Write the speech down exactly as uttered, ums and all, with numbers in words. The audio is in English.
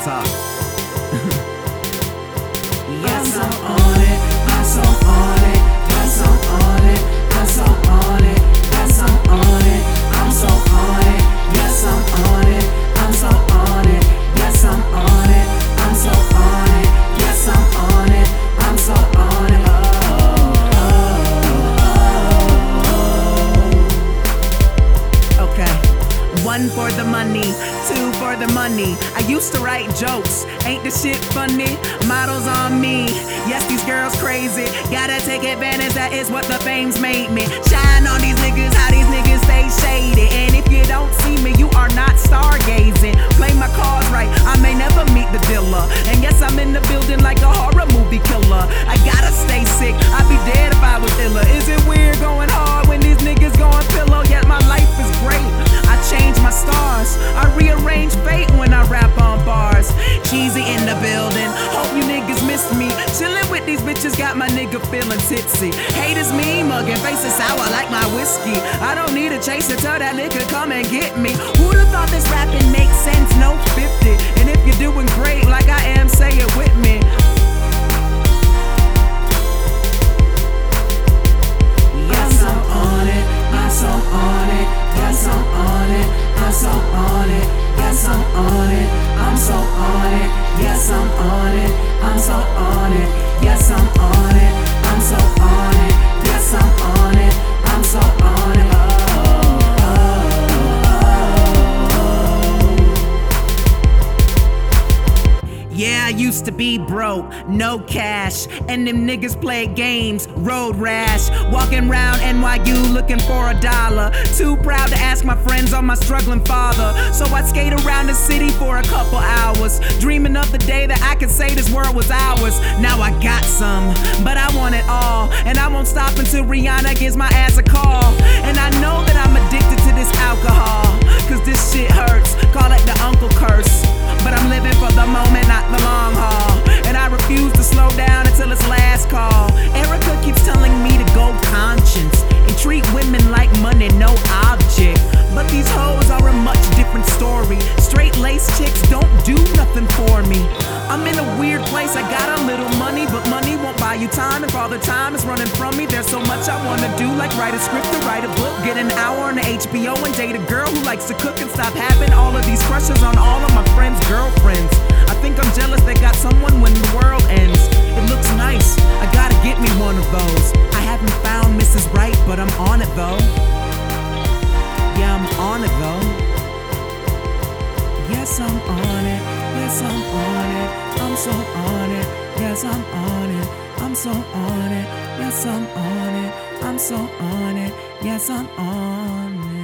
talk. Yes, I'm on it. I'm so on it. Yes, I'm on it. I'm so on it. Yes, I'm on it. I'm so on it. Yes, I'm on it. I'm so on it. Yes, I'm on it. I'm so on it. Yes, I'm on it. I'm so on it. Oh, oh, oh. Okay. One for the money, two for the money. I used to write jokes, ain't the shit funny? Models on me, yes, these girls crazy. Gotta take advantage, that is what the fame's made me. Shine on these niggas, how these niggas stay shady. And if you don't see me, you are not stargazing. Play my cards right, I may never meet the dealer. And yes, I'm in the building like a horror movie killer. I gotta stay sick, I'd be dead if I was iller. Is it weird going hard when these niggas going pillow? Yet my life is great, I change my stars, I rearrange fate when I rap on bars. Cheesy in the building, hope you niggas miss me. Chillin' with these bitches got my nigga feeling tipsy. Haters me mugging, faces sour like my whiskey. I don't need a chaser, tell that nigga come and get me. Who'da thought this rapping makes sense? No fifty. And if you're doing great like I am, say it with me. Yes, I'm on it. I'm so on it. Yes, I'm on it. I'm so on it. Yes, I'm on it. I'm so on it. Yes, I'm on it. I'm so on it. Yes, I'm on it. I'm so on it. Yes, I'm on it. I'm so on it. Yeah, I used to be broke, no cash, and them niggas played games, road rash. Walking round N Y U looking for a dollar. Too proud to ask my friends on my struggling father. So I'd skate around the city for a couple hours, dreaming of the day that I could say this world was ours. Now I got some, but I want it all, and I won't stop until Rihanna gives my ass a call. And I know that I'm addicted to this alcohol, cause this shit hurts, call it the uncle curse. But I'm living for the moment, not the long haul. And I refuse to slow down until it's last call. Erica keeps telling me to go conscience and treat women like money, no object. But these hoes are a much different story. Straight lace chicks don't do nothing for me. I'm in a weird place, I got a little money, but money won't buy you time. And all the time is running from me. There's so much I wanna do, like write a script or write a book, get an hour on the H B O and date a girl who likes to cook, and stop having all of these crushes on all of my friends' girlfriends. I think I'm jealous they got someone when the world ends. It looks nice, I gotta get me one of those. I haven't found Missus Right, but I'm on it though. Yeah, I'm on it though. Yes, I'm on it. Yes, I'm on it. I'm so on it. Yes, I'm on it. I'm so on it. Yes, I'm on it. I'm so on it. Yes, I'm on it.